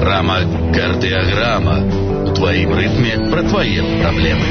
Программа «Кардиограмма». У твоим ритме про твои проблемы.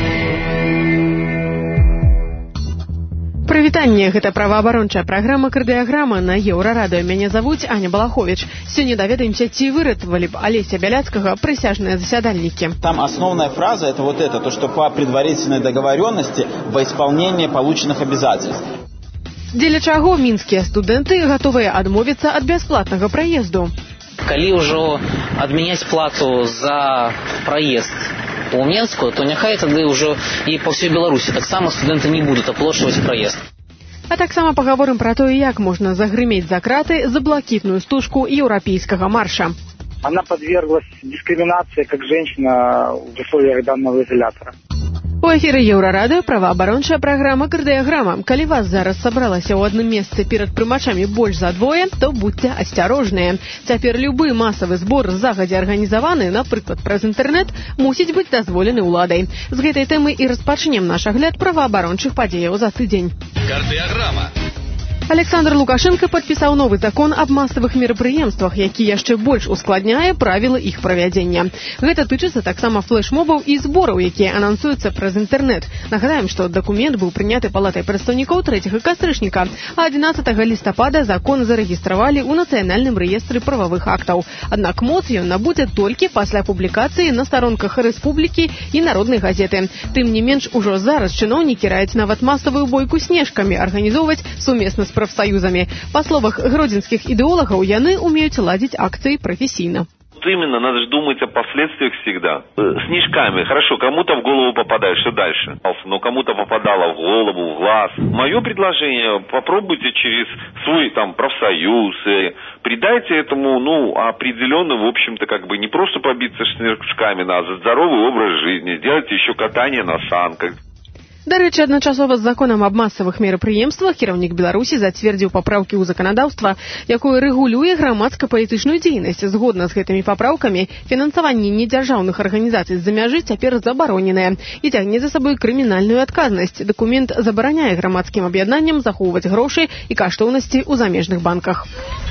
Прывітанне, гэта праваабарончая праграма «Кардыяграма» на Еўрарадыё. Мяне завуць Аня Балахович. Сёння даведаемся, ці выратавалі б Алеся Бяляцкага прысяжныя засядальнікі. Там основная фраза это вот это, то, что по предварительной договоренности во исполнение полученных обязательств. Дзеля чаго мінскія студэнты гатовыя адмовіцца ад бясплатнага праезду? Калі ўжо адмяняць плату за праезд у Менску, то няхай тады ўжо і па ўсёй Беларусі таксама студэнты не будуць аплачваць праезд. А таксама пагаворым пра тое, як можна загрымець за краты за блакітную стужку еўрапейскага марша. Она подверглась дискриминации как женщина в условиях данного изолятора. У эфіры Еўрарадыё праваабарончая праграма «Кардыяграма». Калі вас зараз сабралася ў адным месцы перад прымачамі больш за двое, то будьце асцярожныя. Цяпер любы масавы збор загадзя арганізаваны, напрыклад, праз інтэрнэт, мусіць быць дазволены ўладай. З гэтай тэмы і распачнем наш агляд праваабарончых падзеяў за тыдзень. Кардыяграма. Александр Лукашенко падпісаў новы закон аб масавых мерапрыемствах, які яшчэ больш ускладняе правілы іх правядзення. Гэта тычыцца таксама флэш-мобаў і збораў, якія анансуюцца праз інтэрнэт. Нагадаем, што дакумент быў прыняты палатай прадстаўнікоў 3 кастрычніка, а 11 лістапада закон зарэгістравалі ў нацыянальным рэестры прававых актаў. Аднак моц ён набудзе толькі пасля публікацыі на старонках Рэспублікі і Народнай газеты. Тым не менш, ужо зараз чыноўнікі раяць нават масавую бойку снежкамі арганізоўваць сумесна з профсоюзами. По словах гродзенских идеологов, яны умеют ладить акции профессийно. Именно, надо же думать о последствиях всегда. Снежками, хорошо, кому-то в голову попадает, что дальше? Но кому-то попадало в голову, в глаз. Мое предложение, попробуйте через свой там профсоюз, придайте этому, определенно, в общем-то, не просто побиться снежками, а за здоровый образ жизни, сделайте еще катание на санках. Дарэчы, адначасова з законам аб масавых мерапрыемствах кіраўнік Беларусі зацвердзіў папраўкі ў заканадаўства, якое рэгулюе грамадска-палітычную дзейнасць. Згодна з гэтымі папраўкамі, фінансаванне недзяржаўных арганізацый з-за мяжы цяпер забароненае і цягне за сабой крымінальную адказнасць. Дакумент забараняе грамадскім аб'яднанням захоўваць грошы і каштоўнасці ў замежных банках.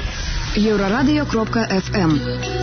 Еўрарадыё.фм.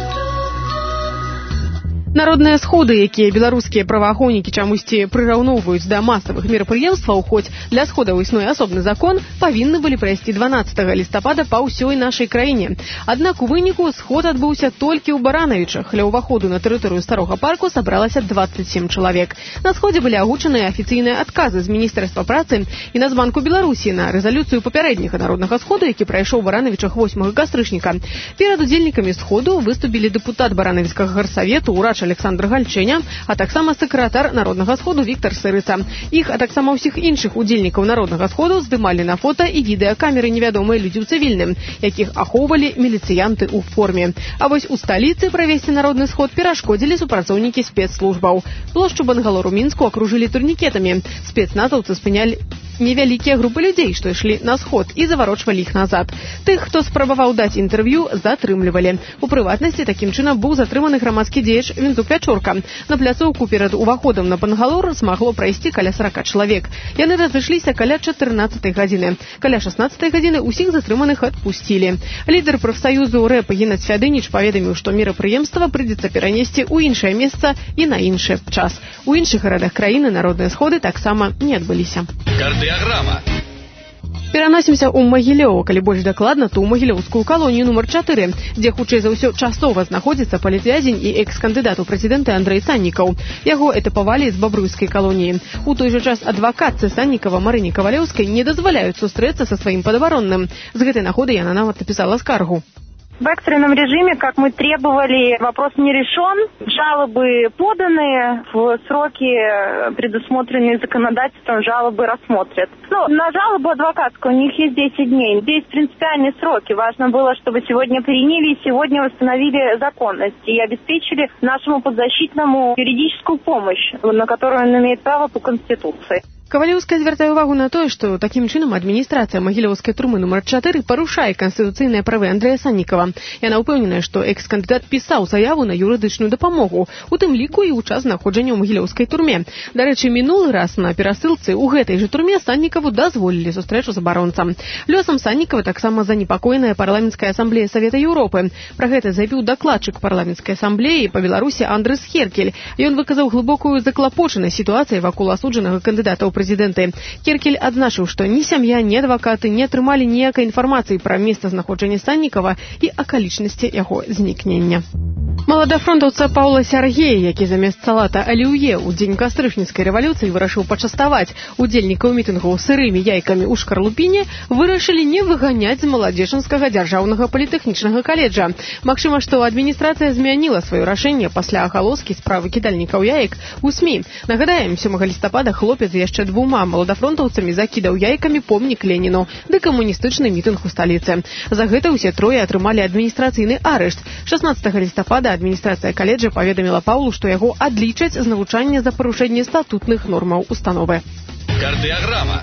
Народныя сходы, якія беларускія праваахоўнікі чамусьці прыраўноўваюць да масавых мерапрыемстваў, хоць для сходаў існуе асобны закон, павінны былі прайсці 12 лістапада па ўсёй нашай краіне. Аднак у выніку сход адбыўся толькі ў Баранавічах. Ля ўваходу на тэрыторыю старога парку сабралася 27 чалавек. На сходзе былі агучаныя афіцыйныя адказы з Міністэрства працы і Нацбанку Беларусі на рэзалюцыю папярэдняга народнага сходу, які прайшоў у Баранавічах 8 кастрычніка. Перад удзельнікамі сходу выступілі дэпутат Баранавіцкага гарсавету, урач Александр Гальчэня, а таксама сакратар Народнага сходу Віктар Сырыца. Іх, а таксама ўсіх іншых удзельнікаў Народнага сходу здымалі на фота і відэакамеры невядомыя людзі ў цывільным, якіх ахоўвалі міліцыянты ў форме. А вось у сталіцы правесці народны сход перашкодзілі супрацоўнікі спецслужбаў. Плошчу Бангалору-Мінску акружылі турнікетамі. Спецназаўцы спынялі невялікія групы людзей, што ішлі на сход, і заварочвалі іх назад. Тых, хто спрабаваў даць інтэрв'ю, затрымлівалі. У прыватнасці такім чынам быў затрыманы грамадскі дзеяч Вінзук Пячорка. На пляцоўку перад уваходам на Бангалор змагло прайсці каля 40 чалавек. Яны разышліся каля 14 гадзіны. Каля 16 гадзіны ўсіх затрыманых адпусцілі. Лідар прафсаюзу РЭП Геннадзь Фядыніч паведаміў, што мерапрыемства прыйдзецца перанесці ў іншае месца і на іншы час. У іншых гарадах краіны народныя сходы таксама не адбыліся. Кардыяграма. Пераносімся ў Магілёў, калі больш дакладна, то ў Магілёўскую калонію нумар 4, дзе хутчэй за ўсё часова знаходзіцца палітвязень і экс-кандыдат у прэзідэнты Андрэй Саннікаў. Яго этапавалі з бабруйскай калоніі. У той жа час адвакатцы Саннікава Марыне Кавалёўскай не дазваляюць сустрэцца са сваім падабаронным. З гэтай нагоды яна нават напісала скаргу. В экстренном режиме, как мы требовали, вопрос не решен. Жалобы поданы, в сроки, предусмотренные законодательством, жалобы рассмотрят. На жалобу адвокатскую у них есть 10 дней. Здесь принципиальные сроки. Важно было, чтобы сегодня приняли и сегодня восстановили законность и обеспечили нашему подзащитному юридическую помощь, на которую он имеет право по Конституции. Кавалеўская звяртае ўвагу на тое, што такім чынам адміністрацыя магілёўскай турмы нумар 4 парушае канстытуцыйныя правы Андрэя Саннікава. Яна ўпэўненая, што экс-кандыдат пісаў заяву на юрыдычную дапамогу, у тым ліку і ў час знаходжання ў магілёўскай турме. Дарэчы, минулы раз на перасылцы ў гэтай жа турме Саннікаву дазволілі сустрэчу з абаронцам. Лёсам Саннікава таксама занепакоеная парламенцкая асамблея Савета Еўропы. Пра гэта заявіў дакладчык парламенцкай асамблеі па Беларусі Андрыс Херкель. Ён выказаў глыбокую заклапочанасць сітуацыяй вакол асуджанага кандыдата ў прэзідэнты. Керкель адзначыў, што ні сям'я, ні адвакаты не атрымалі ніякай інфармацыі пра месцазнаходжанне Саннікава і акалічнасці яго знікнення. Маладафронтаўца Паўла Сяргея, які замест салата аліўе ў дзень кастрычніцкай рэвалюцыі вырашыў пачаставаць удзельнікаў мітынгу сырымі яйкамі ў шкарлупіне, вырашылі не выганяць з Маладзечанскага дзяржаўнага політэхнічнага каледжа. Магчыма, што адміністрацыя змяніла сваё рашэнне пасля агалоскі справы кідальнікаў яек у СМІ. Нагадаем, 7 лістапада хлопец яшчэ двума маладафронтаўцамі закідаў яйкамі помнік Леніну ды камуністычны мітынг у сталіцы. За гэта ўсе трое атрымалі адміністрацыйны арышт. 16 лістапада адміністрацыя каледжа паведаміла Паўлу, што яго адлічаць з навучання за парушэнне статутных нормаў установы. Кардыяграма.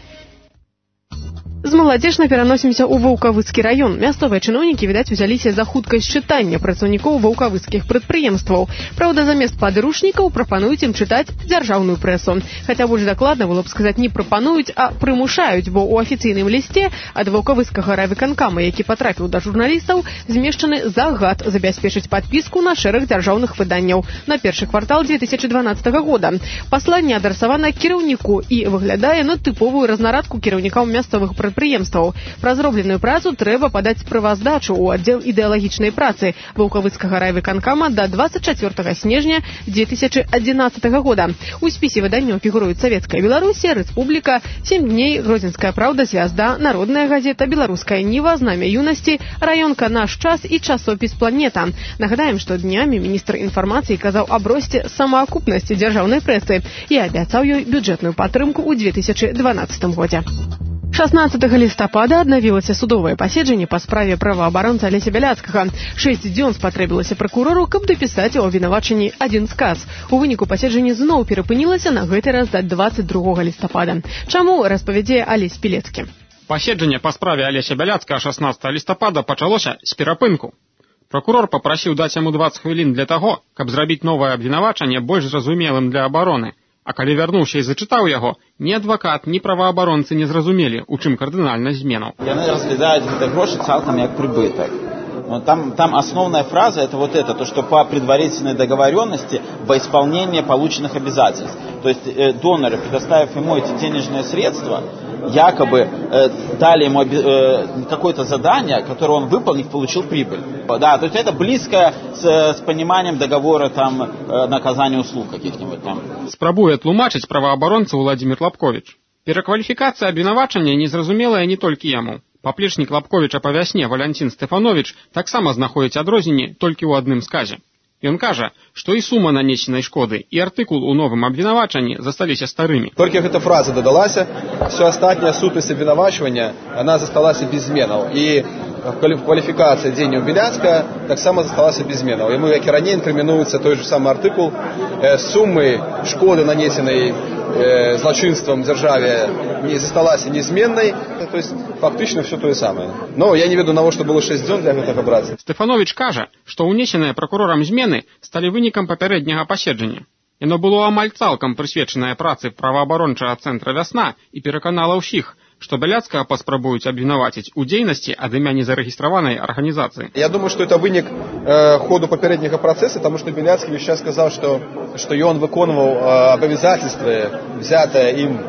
З Маладзечна пераносімся ў Ваўкавыцкі раён. Мясцовыя чыноўнікі, відаць, узяліся за хуткасць чытання працаўнікоў ваўкавыцкіх прадпрыемстваў. Праўда, замест падручнікаў прапануюць ім чытаць дзяржаўную прэсу. Хаця больш дакладна было б сказаць не прапануюць, а прымушаюць, бо ў афіцыйным лісце ад Ваўкавыцкага райвыканкама, які патрапіў да журналістаў, змешчаны загад забяспечыць падпіску на шэраг дзяржаўных выданняў на першы квартал 2012 года. Пасланне адрасавана кіраўніку і выглядае на тыповую разнарадку кіраўнікаў мясцовых прадпрыемстваў. Пра зробленую працу трэба падаць справаздачу ў аддзел ідэалагічнай працы Ваўкавыцкага райвыканкама да 24 снежня 2011 года. У спісе выданняў фігуруюць Савецкая Беларусія, Рэспубліка, 7 дней, Гродзенская Праўда, Звязда, Народная газета, Беларуская Ніва, Знамя юнасці, раёнка Наш час і часопіс Планета. Нагадаем, што днямі міністр інфармацыі казаў аб росце самаакупнасці дзяржаўнай прэсы і абяцаў ёй бюджэтную падтрымку ў 2012 годзе. 16 лістапада аднавілася судовае паседжанне па справе праваабаронца Алеся Бяляцкага. 6 дзён спатрэбілася пракурору, каб дапісаць у абвінавачанні адзін сказ. У выніку паседжанне зноў перапынілася на гэты раз да 22 лістапада. Чаму, распавядзе Алесь Пілецкі. Паседжанне па справе Алеся Бяляцкага 16 лістапада пачалося з перапынку. Пракурор папрасіў даць яму 20 хвілін для таго, каб зрабіць новае абвінавачанне больш зразумелым для абароны. А калі вярнуўся і зачытаў яго, ні адвакат, ні праваабаронцы не зразумелі, у чым кардынальнасць зменаў. Яны разглядаюць гэты грошы цалкам як прыбытак. Там основная фраза это вот это, то, что по предварительной договоренности во исполнение полученных обязательств. То есть доноры, предоставив ему эти денежные средства, якобы дали ему какое-то задание, которое он выполнив, получил прибыль. Да, то есть это близко с пониманием договора там наказания услуг каких-нибудь там. Спрабуе тлумачыць праваабаронца Владимир Лапкович. Перакваліфікацыя абвінавачання незразумелая не толькі яму. Паплечнік Лапковіча па вясне Валянцін Стэфановіч таксама знаходзіць адрозненні толькі ў адным сказе. Ён кажа, што і сума нанесенай шкоды, і артыкул у новым абвінавачанні засталіся старымі. Толькі гэта фраза дадалася, все астатняя сутнасць абвінавачвання, она засталася без зменаў. І кваліфікацыя дзеянняў Бяляцкага таксама засталася без зменаў. Яму, як і раней, інкрымінуецца той же самы артыкул. Сумы шкоды, нанесенай злачынствам дзяржаве, не засталася незменнай. То есть фактычна все тое самае. Но я не ведаю, навошта было 6 дзён для гэтага браць. Стэфановіч кажа, што ўнесеныя пракурорам змены сталі вынікам папярэдняга паседжання. Яно было амаль цалкам прысвечанае працы праваабарончага цэнтра «Вясна» і пераканала ўсіх, што Бяляцкага паспрабуюць абвінаваціць у дзейнасці ад імя незарэгістраванай арганізацыі. Я думаю, што это вынік ходу папярэдняга працэса, таму што Бяляцкі весь час сказаў, што ён выконваў абавязательствы, взятыя ім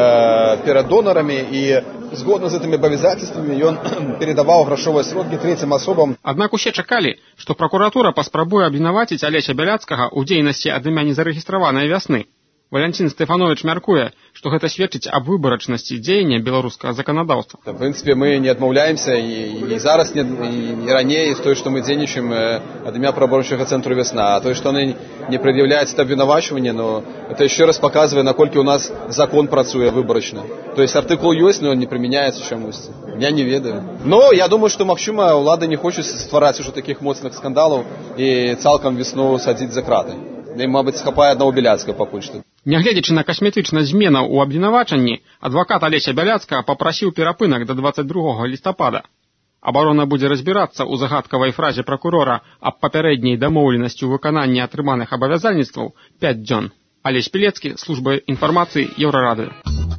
перад донарамі, і згодна з гэтымі абавязательствамі ён передаваў грашовыя сродкі трэцім асобам. Аднак усе чакалі, што пракуратура паспрабуе абвінаваціць Алеся Бяляцкага ў дзейнасці ад імя незарэгістраванай «Вясны». Валянцін Стэфановіч мяркуе, што гэта сведчыць аб выбарачнасці дзеяння беларускага заканадаўства. В прынцыпе, мы не адмаўляемся і зараз, і раней, з той, што мы дзейнічаем ад імя праваабарончага цэнтру «Вясна». А той, што яны не прад'яўляюць абвінавачванне, но это яшчэ раз паказвае, наколькі ў нас закон працуе выбарачна. То есть артыкул ёсць, но он не прымяняецца чамусьці. Я не ведаю. Но я думаю, што, магчыма, ўлады не хочуць ствараць ужо такіх моцных скандалаў і цалкам «Вясну» садзіць за краты. Ім, мабыць, хапае аднаго Бяляцкага пакуль што. Нягледзячы на касметычнасць зменаў у абвінавачанні, адвакат Алеся Бяляцкая папрасіў перапынак да 22 лістапада. Абарона будзе разбірацца ў загадкавай фразе пракурора аб папярэдняй дамоўленасці ў выкананні атрыманых абавязальніцтваў 5 дзён. Алесь Пілецкі, служба інфармацыі Еўрарадыё.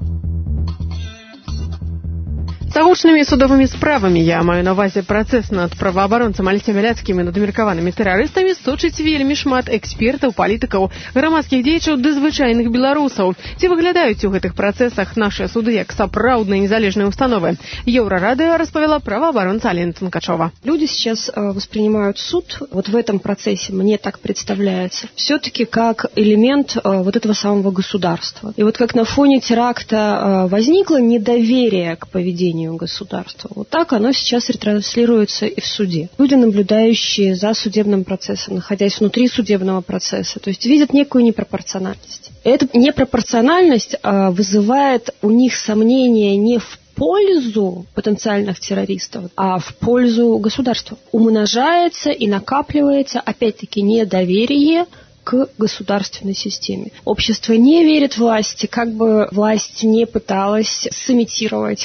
З агучнымі судовымі справамі, я маю на ўвазе працэс над праваабаронцам Алесем Бяляцкім і над меркаванымі тэрарыстамі, сочыць вельмі шмат экспертаў, палітыкаў, грамадскіх дзеячаў ды звычайных беларусаў. Ці выглядаюць у гэтых працэсах нашыя суды як сапраўдныя незалежныя установы? Еўрарадыё распавяла праваабаронца Алена Тонкачова. Люди сейчас воспринимают суд, вот в этом процессе, мне так представляется, все-таки как элемент вот этого самого государства. И вот как на фоне теракта возникло недоверие к поведению государства. Вот так оно сейчас ретранслируется и в суде. Люди, наблюдающие за судебным процессом, находясь внутри судебного процесса, то есть видят некую непропорциональность. И эта непропорциональность вызывает у них сомнения не в пользу потенциальных террористов, а в пользу государства. Умножается и накапливается, опять-таки, недоверие к государственной системе. Общество не верит власти, как бы власть не пыталась сымитировать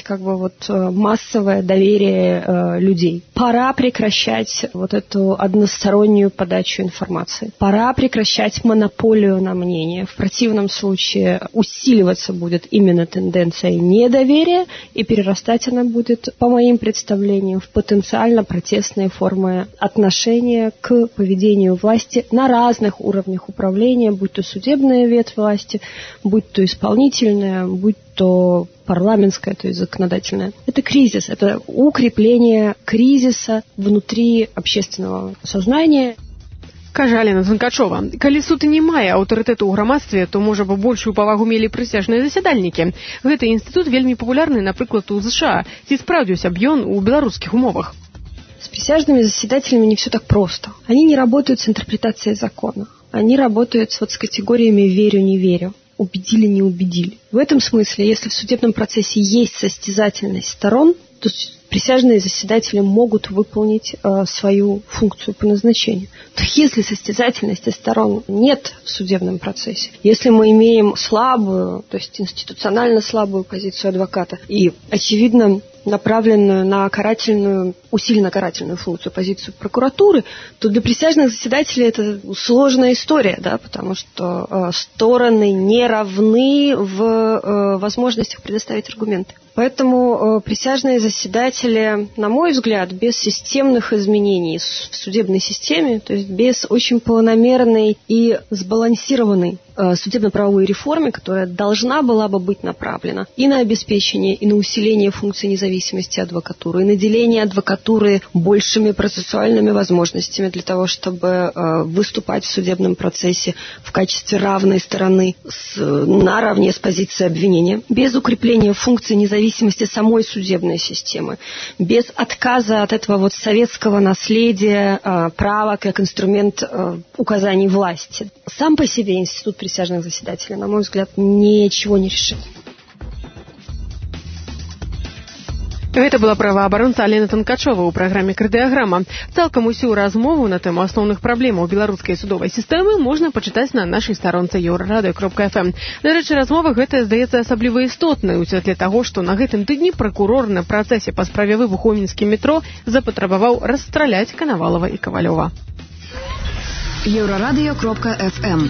массовое доверие людей. Пора прекращать вот эту одностороннюю подачу информации. Пора прекращать монополию на мнение. В противном случае усиливаться будет именно тенденция недоверия, и перерастать она будет, по моим представлениям, в потенциально протестные формы отношения к поведению власти на разных уровнях управления, будь то судебная ветвь власти, будь то исполнительная, будь то парламентская, то есть законодательная. Это кризис, это укрепление кризиса внутри общественного сознания. Кажа Алена Тонкачова. Калі суд не мае аўтарытэту ў грамадстве, то, можа бы, большую павагу мелі прысяжныя засядальнікі. Гэты інстытут вельмі папулярны, напрыклад, у США. Ці спраўдзіўся б ён у беларускіх умовах? С присяжными заседателями не все так просто. Они не работают с интерпретацией закона. Они работают с категориями «верю-не верю», «убедили-не убедили». В этом смысле, если в судебном процессе есть состязательность сторон, то присяжные заседатели могут выполнить свою функцию по назначению. Но если состязательности сторон нет в судебном процессе, если мы имеем слабую, то есть институционально слабую позицию адвоката и, очевидно, направленную на усиленно карательную функцию, позицию прокуратуры, то для присяжных заседателей это сложная история, да, потому что стороны не равны в возможностях предоставить аргументы. Поэтому присяжные заседатели, на мой взгляд, без системных изменений в судебной системе, то есть без очень планомерной и сбалансированной судебно-правовой реформе, которая должна была бы быть направлена и на обеспечение, и на усиление функций независимости адвокатуры, и наделение адвокатуры большими процессуальными возможностями для того, чтобы выступать в судебном процессе в качестве равной стороны наравне с позицией обвинения, без укрепления функций независимости самой судебной системы, без отказа от этого советского наследия права как инструмент указаний власти. Сам по себе институт присяжных заседателей, на мой взгляд, ничего не решит. Гэта была праваабаронца Алена Тонкачова ў праграме «Кардыаграма». Цалкам усю размову на тэму асноўных праблемаў беларускай судовай сістэмы можна пачытаць на нашай старонцы euradio.fm. Дарэчы, размова гэтая здаецца асабліва істотнай у святле таго, што на гэтым тыдні пракурор на працэсе па справе выбуху ў мінскім метро запатрабаваў расстраляць Канавалова і Кавалёва. euradio.fm.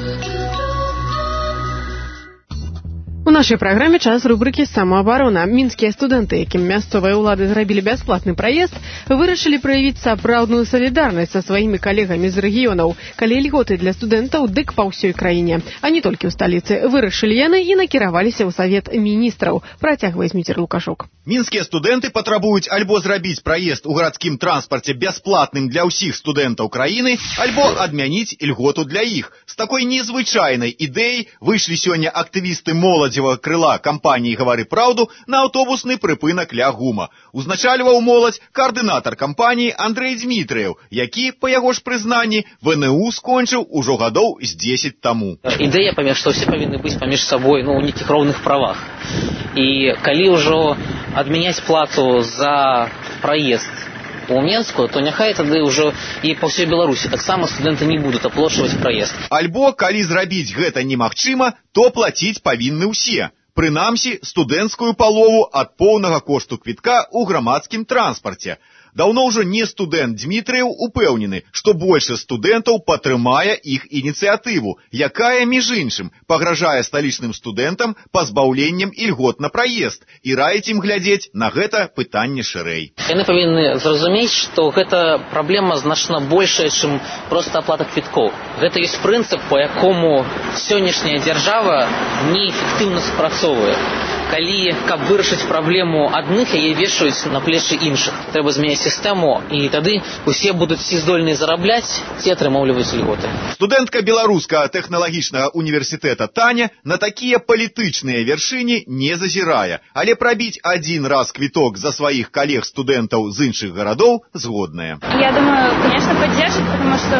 У нашай праграме час рубрыкі «Самаабарона». Мінскія студэнты, якім мясцовыя ўлады зрабілі бясплатны праезд, вырашылі праявіць сапраўдную салідарнасць са сваімі калегамі з рэгіёнаў. Калі льготы для студэнтаў, дык па ўсёй краіне. А не толькі ў сталіцы. Вырашылі яны і накіраваліся ў Савет міністраў. Працягвае Зміцер Лукашук. Мінскія студэнты патрабуюць альбо зрабіць праезд у гарадскім транспарце бясплатным для ўсіх студэнтаў краіны, альбо адмяніць льготу для іх. З такой незвычайнай ідэяй выйшлі сёння актывісты моладзевага крыла кампаніі «Гавары праўду» на аўтобусны прыпынак ля ГУМа. Узначальваў моладзь каардынатар кампаніі Андрэй Дзмітрыеў, які, па яго ж прызнанні, ВНУ скончыў ужо гадоў з 10 таму. Ідэя, што ўсе павінны быць паміж сабой у нейкіх роўных правах. І калі ўжо адмяняць плату за праезд у Менску, то няхай тады ўжо і па ўсёй Беларусі таксама студэнты не будуць аплачваць праезд. Альбо, калі зрабіць гэта немагчыма, то плаціць павінны ўсе. Прынамсі, студэнцкую палову ад поўнага кошту квітка ў грамадскім транспарце. Даўно ўжо не студэнт Дмітрыеў упэўнены, што большасць студэнтаў падтрымае іх ініцыятыву, якая, між іншым, пагражае сталічным студэнтам пазбаўленнем ільгот на праезд і раіць ім глядзець на гэта пытанне шырэй. Яны павінны зразумець, што гэта праблема значна большая, чым проста аплата квіткоў. Гэта ёсць прынцып, па якому сённяшняя дзяржава неэфектыўна спрацоўвае. Калі, каб вырашыць праблему адных, яе вешаюць на плечы іншых. Трэба змяняць сістэму, і тады усе будуць ці здольныя зарабляць, ці атрымоўліваць льготы. Студэнтка Беларускага тэхналагічнага універсітэта Таня на такія палітычныя вяршыні не зазірае, але прабіць один раз квіток за сваіх коллег-студентаў з іншых гарадоў згодная. Я думаю, конечно, поддержит, потому что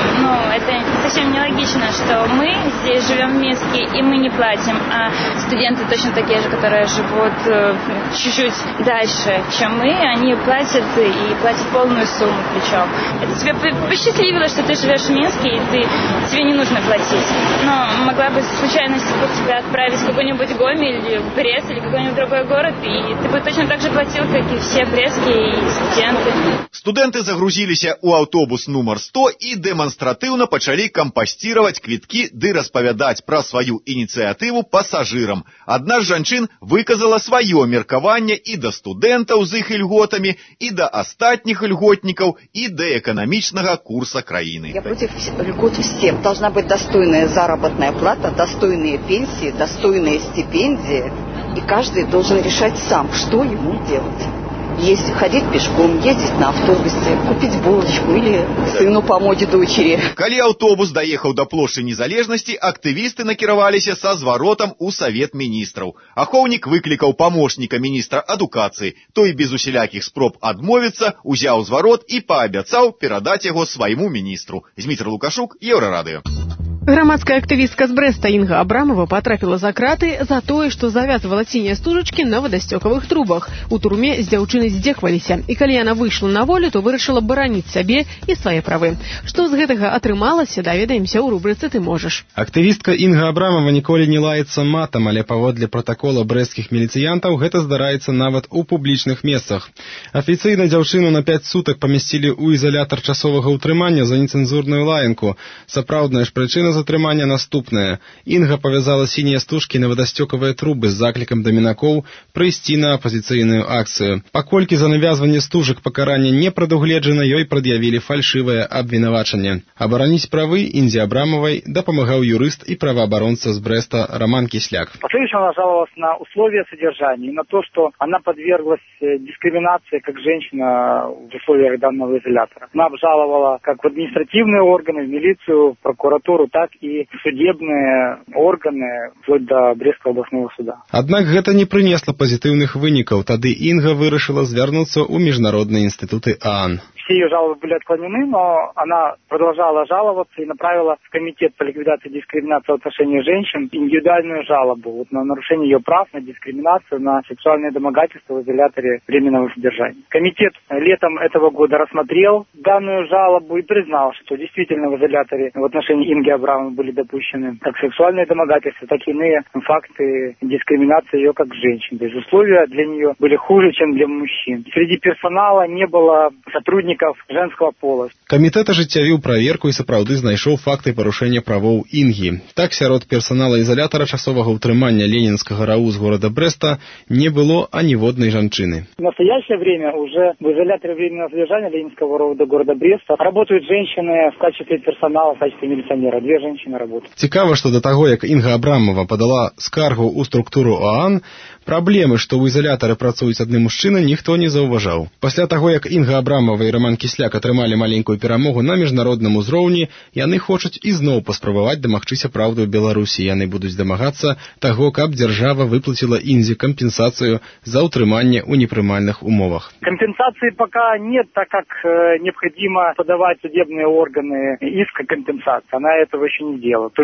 это совсем нелогично, что мы здесь живем в Минске, и мы не платим, а студенты точно такие же, которые живут чуть-чуть дальше, чем мы, они платят и платят полную сумму причем. Это тебя посчастливило, что ты живешь в Минске, и тебе не нужно платить. Но могла бы случайность тебя отправить в какой-нибудь Гомель, или в Брест, или какой-нибудь другой город, и ты бы точно так же платил, как и все брестские и студенты. Студэнты загрузіліся ў аўтобус нумар 100 і дэманстратыўна пачалі кампасціраваць квіткі ды распавядаць пра сваю ініцыятыву пасажырам. Адна з жанчын выказала сваё меркаванне і да студэнтаў з іх ільготамі, і да астатніх ільготнікаў, і да эканамічнага курса краіны. Я против льгот всем. Должна быть достойная заработная плата, достойные пенсии, достойные стипендии. И каждый должен решать сам, что ему делать. Есть ходить пешком, ездить на автобусе, купить булочку или сыну помочь дочери. Калі аўтобус даехаў да плошчы Незалежнасці, актывісты накіраваліся са зваротам у Савет міністраў. Ахоўнік выклікаў памочніка міністра адукацыі. Той без усялякіх спроб адмовіцца, узяў зварот і паабяцаў перадаць яго свайму міністру. Зміцер Лукашук, Еўрарадыё. Грамадская актывістка з Брэста Інга Абрамова потрапіла за краты за тое, што завязвала сінія стужачкі на вадасцёкавых трубах. У турме з дзяўчынай здзекваліся, і калі яна выйшла на волю, то вырашыла бараніць сабе і свае правы. Што з гэтага атрымалася, даведаемся ў рубрыцы «Ты можаш». Актывістка Інга Абрамова ніколі не лаецца матам, але паводле пратакола брэсцкіх міліцыянтаў гэта здараецца нават у публічных месцах. Афіцыйна дзяўчыну на 5 сутак памясцілі ў ізалятар часовага ўтрымання за нецэнзурную лаянку. Сапраўдная ж прычына затрымання наступная. Інга павязала сінія стужкі на вадасцёкавыя трубы з заклікам да мінакоў прыйсці на апазіцыйную акцыю. Паколькі за навязванне стужак пакарання не прадугледжана, ёй прад'явілі фальшывае абвінавачанне. Абараніць правы Інзе Абрамовай дапамагаў юрыст і праваабаронца з Брэста Роман Кисляк. Последующем она жаловалась на условия содержания и на то, что она подверглась дискриминации как женщина в условиях данного изолятора. Она обжаловала как в административные органы, в милицию, в прокуратуру, так и судебные органы, вплоть до Брестского областного суда. Аднак гэта не прынесла пазітыўных вынікаў. Тады Інга вырашыла звярнуцца ў міжнародныя інстытуты ААН. Все ее жалобы были отклонены, но она продолжала жаловаться и направила в Комитет по ликвидации дискриминации в отношении женщин индивидуальную жалобу на нарушение ее прав, на дискриминацию, на сексуальное домогательство в изоляторе временного содержания. Комитет летом этого года рассмотрел данную жалобу и признал, что действительно в изоляторе в отношении Инги Абрамовой были допущены как сексуальные домогательства, так и иные факты дискриминации ее как женщин. То есть условия для нее были хуже, чем для мужчин. Среди персонала не было сотрудников женского пола. Камітэт ажыццявіў праверку і сапраўды знайшоў факты парушэння правоў Інгі. Так, сярод персонала изолятора часовага ўтрымання ленінскага РАУ з города Брэста не было аніводнай жанчыны. В настоящее время уже в изоляторе временного содержания ленинского РАУ до города Бреста работают женщины в качестве персонала, в качестве милиционера. 2 женщины работают. Цікава, што да таго, як Інга Абрамова падала скаргу ў структуру ААН, праблемы, што ў изолятары працуюць адны мужчыны, ніхто не заўважаў. Пасля таго, як Інга Абрамова і Роман Кисляк атрымалі маленькую перамогу на міжнародным узроўні, яны хочуць ізноў паспрабаваць дамагчыся праўды ў Беларусі. Яны будуць дамагацца таго, каб дзяржава выплаціла Інзе кампенсацыю за ўтрыманне ў непрымальных умовах. Компенсации пока нет, так как необходимо подавать судебные органы иск о компенсации. Она этого еще не делала. Только в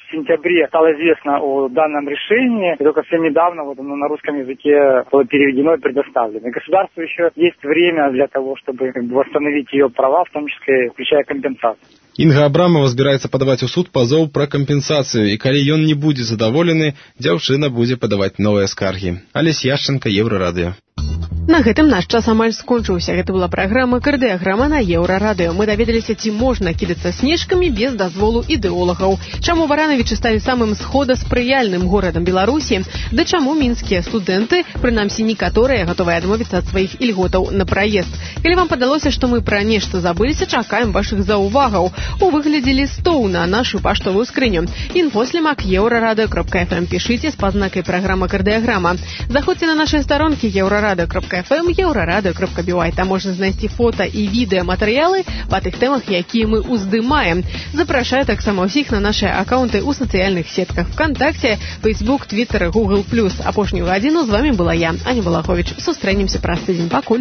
в сентябре стало известно о данном решении, и только все недавно вот оно на русском языке было переведено и предоставлено. И государству еще есть время для того, чтобы восстановить ее права, в том числе включая компенсацию. Інга Абрамова збіраецца падаваць у суд пазоў пра кампенсацыю, і калі ён не будзе задаволены, дзяўчына будзе падаваць новыя скаргі. Алесь Яшченко, Еўрарадыё. На гэтым наш час амаль скончыўся. Гэта была праграма «Кардыяграма» на Еўрарадыё. Мы даведаліся, ці можна кідацца снежкамі без дазволу ідэолагаў. Чаму Баранавічы сталі самым сходаспрыяльным горадам Беларусі? Да чаму мінскія студэнты, прынамсі некаторыя, гатовыя адмовіцца ад сваіх ільготаў на праезд? Калі вам падалося, што мы пра нешта забыліся, чакаем вашых заўвагаў у выглядзе лістоў на нашу паштовую скрыню. info@euraradio.fm. Пішыце з пазнакай праграма «Кардыяграма». Заходзьце на нашыя старонкі euraradio.fm, euradio.by. Там можна знайсці фота і відэаматэрыялы па тых тэмах, якія мы ўздымаем. Запрашаю таксама ўсіх на нашыя акаунты ў сацыяльных сетках ВКонтакте, Facebook, Twitter, Google+. Апошнюю гадзіну з вами была я, Аня Балахович. Сустрэнемся праз тыдзень. Пакуль.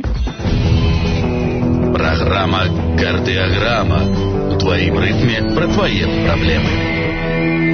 Программа «Кардиограмма». У твоим ритме про твои проблемы.